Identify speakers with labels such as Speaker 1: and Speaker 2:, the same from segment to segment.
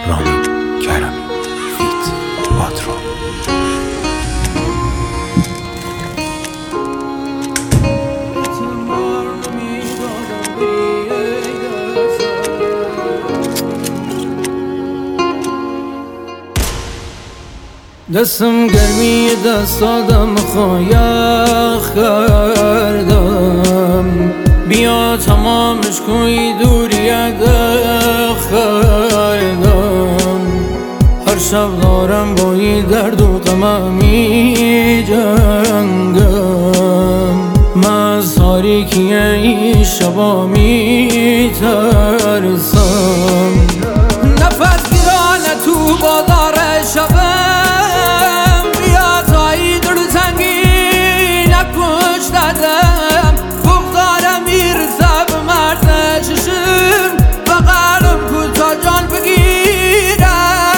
Speaker 1: رامین کرمی فیت پاترو.
Speaker 2: دستم گرمی دست آدم خواهیخ کردم، بیا تمامش کنی دوریت کردم. هر شب دارم با این درد و غمم می جنگم، من از تاریکی این شبا می ترسم. نفس گیرانه تو بازار شبم، بغدارم میرسه به مرز چشم، بغلم کوتا جان بگیره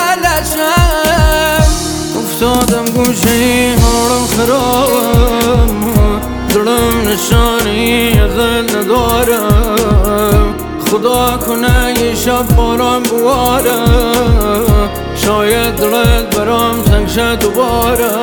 Speaker 2: لشم. افتادم گوشه حالم خرابم، دلم نشانی ازت ندارم. خدا کنه یه شب باران بواره، شاید دلت برام تنگ شه دوباره.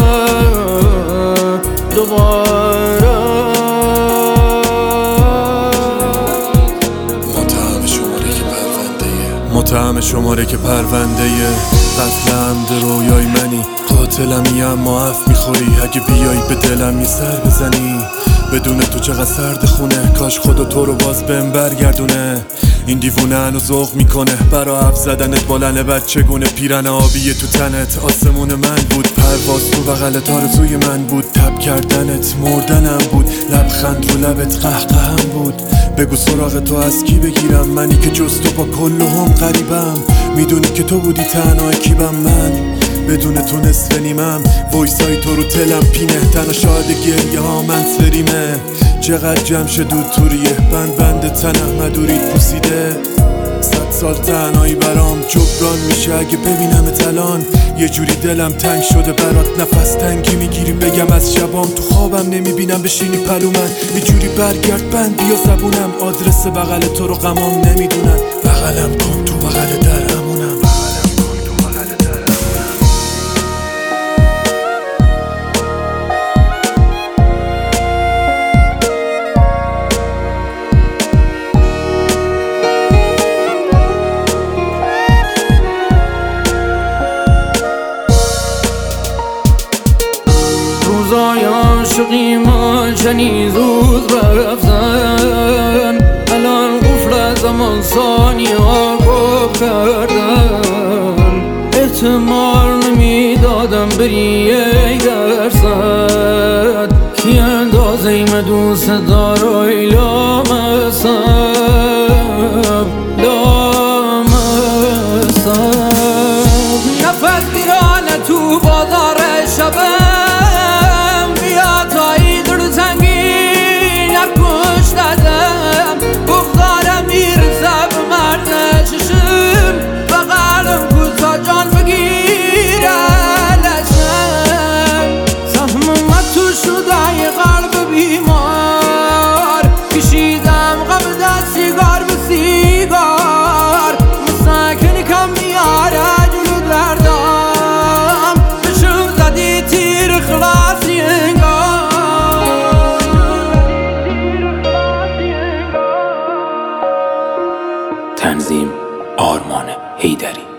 Speaker 3: متهم شماره که پرونده قتل عمد رویای منی، قاتلمی اما عفو میخوری اگه بیایی به دلم یه سر بزنی. بدون تو چقدر سرد خونه، کاش خدا تو رو باز بهم برگردونه. این دیوونه هنوز ذوق میکنه برا حرف زدنت، بالن بچگونه پیرن آبی تو تنت. آسمون من بود، پرواز تو بغلت آرزوی من بود، تب کردنت مردنم بود، لبخند رو لبت قهقهم بود. بگو سراغ تو از کی بگیرم، منی که جز تو با کلهم غریبم. میدونی که تو بودی تنها کیبم من، بدون تو نصف نیمم. وایسای تو رو تلم پینه، تنها شاهد گریه ها من سریمه. چقدر جمشد دود توریه، بند تنم مدورید پوسیده. 100 سال تنهایی برام جبران میشه اگه ببینمت الان. یه جوری دلم تنگ شده برات، نفس تنگی میگیری بگم از شبام. تو خوابم نمیبینم بشینی پلو من، یه جوری برگرد بند بیا زبونم. آدرس بغل تو رو غمام نمیدونن، بغلم کن تو بغل درمونم.
Speaker 2: روزای عاشقی ما چنین زود رفتن، الان قفل زمان ثانیه ها گفت کردن. احتمال نمیدادم بری یک درصد، کی اندازه ای دوست دارای لامصب لامصب. نفس گیرانه تو بازار شبم، بغدارم میرسه به مرز چشم، بغلم کوتا جان بگیره لشم. سهمم تو شده یه قلب بیمار، کشیدم غم در سیگار به سیگار. مسکنی کم میاره جلو دردم، بشم زدی تیر خلاصی
Speaker 1: تنظیم آرمان حیدری.